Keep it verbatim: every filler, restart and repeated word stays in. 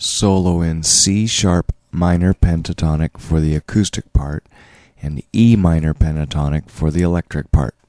solo in C sharp minor pentatonic for the acoustic part, and E minor pentatonic for the electric part.